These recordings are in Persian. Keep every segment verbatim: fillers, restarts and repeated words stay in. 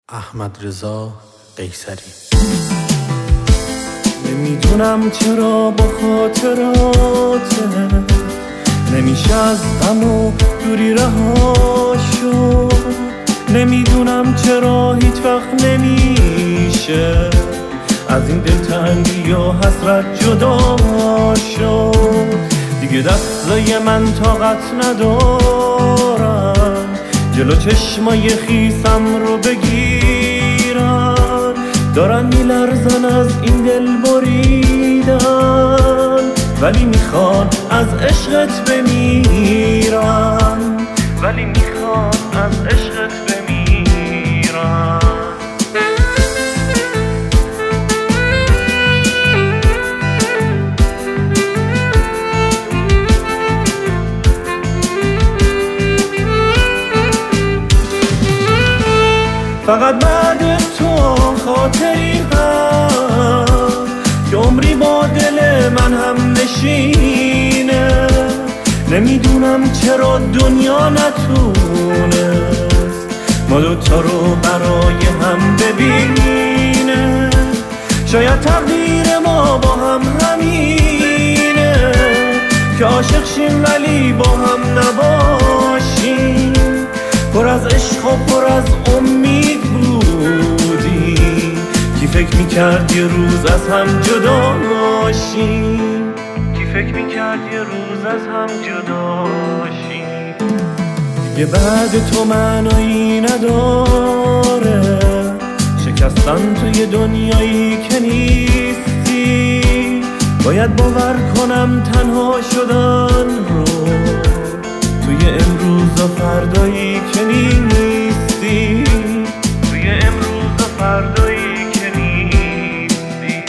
احمدرضا قیصری. نمیدونم چرا با خاطراته نمیشه از غم و دوری رها شد. نمیدونم چرا هیچ وقت نمیشه از این دلتنگی و حسرت جدا شد. دیگه دستای من طاقت ندارن جلو چشمای خیسم رو بگیرن. دارن میلرزن از این دل بریدن ولی میخوان از عشقت بمیرن ولی میخوان از عشقت بمیرن. فقط بعد تو خاطری هست که عمری با دل من هم نشینه. نمیدونم چرا دنیا نتونست ما دوتا رو برای هم ببینه. شاید تقدیر ما با هم همینه که عاشق شیم ولی با هم نباشیم. پر از عشق و پر از امید بودیم کی فکر میکرد یه روز از هم جدا شیم. کی فکر میکرد یه روز از هم جدا شیم. دیگه بعد تو معنایی نداره شکستن توی دنیایی که نیستی. باید باور کنم تنها شدن رو توی امروز و فردایی که نیستی. توی امروز و فردایی که نیستی.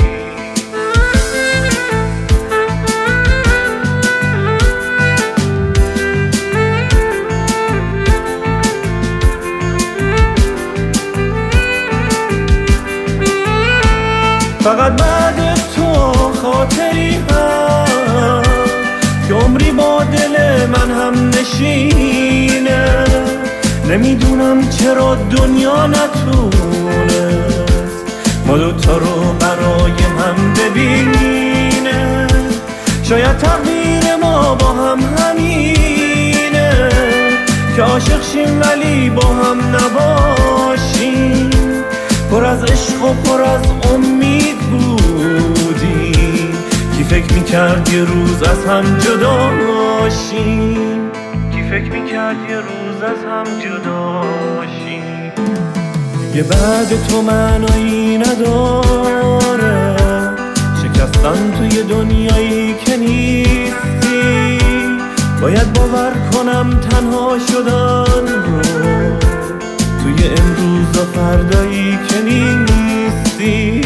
فقط بعد تو خاطری هست که عمری با دل من هم نشینه. نمیدونم چرا دنیا نتونست ما دوتا رو برای هم ببینه. شاید تقدیر ما با هم همینه که عاشق شیم ولی با هم نباشیم. پر از عشق و پر از امید بودیم کی فکر میکرد یه روز از هم جدا شیم. کی فکر میکرد یه روز از هم جدا شیم. دیگه بعد تو معنایی نداره شکستن توی دنیایی که نیستی. باید باور کنم تنها شدن رو توی امروز و فردایی که نیستی.